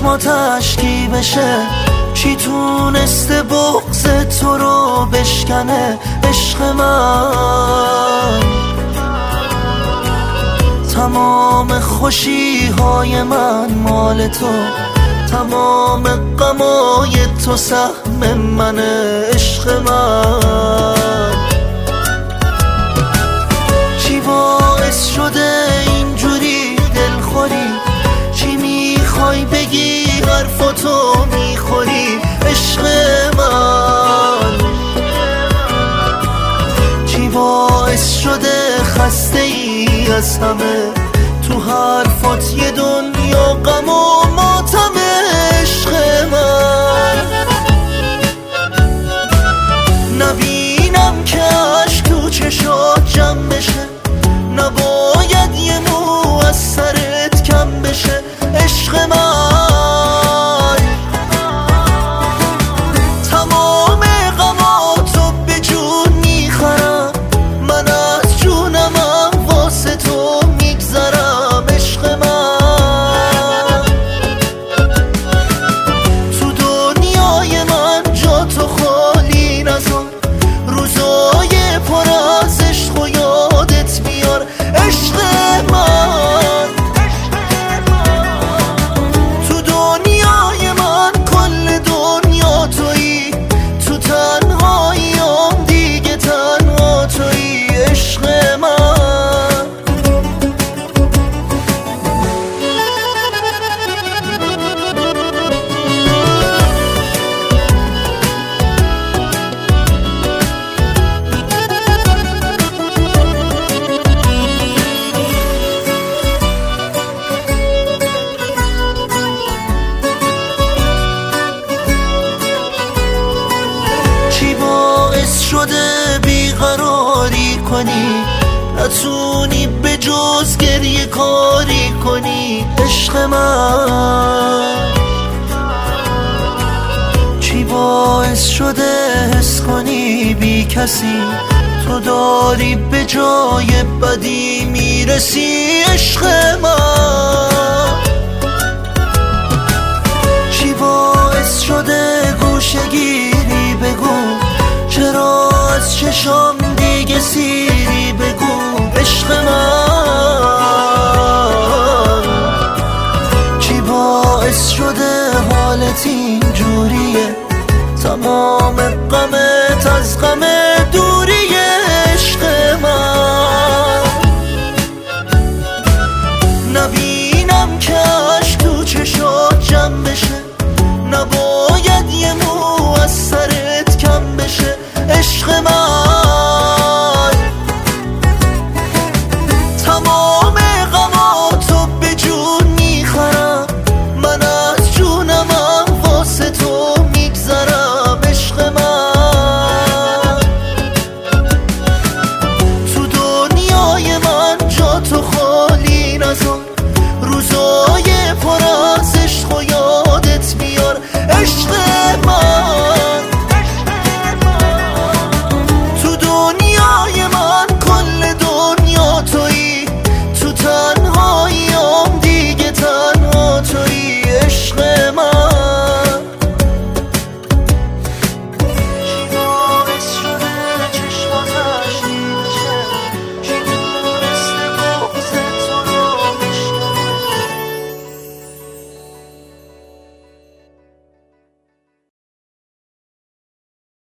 چشماتش کی بشه؟ چی تونسته بغض تو رو بشکنه؟ عشق من تمام خوشی های من مال تو، تمام غمای تو سهم منه. عشق من چی باعث شده اینجوری دلخوری؟ چی میخوای بگی حرفاتو میخوری؟ عشق من چی باعث شده خسته ای از همه؟ تو حرفات یه دنیا غم و ماتمه. عشق من نبینم که عشق تو چشات جمع بشه، نباید یه مو از سرت کم بشه. عشق من تمام غماتو به جون میخرم، من از جونمم واسه تو میگذرم. عشق من تو دنیای من جا تو خالی نذار، روزای پر از عشق و یادت بیار. عشق من تو دنیای من کل دنیا تویی، تو تنهاییام دیگه تنها تویی. عشق من شده بیقراری کنی، نتونی به جز گریه کاری کنی. عشق من چی باعث شده حس کنی بی کسی تو داری به جای بدی میرسی. عشق من چی باعث شده گوشه گیری بگو، چرا از چشام دیگه سیری بگو. عشق من چی باعث شده حالت اینجوریه؟ تمام غم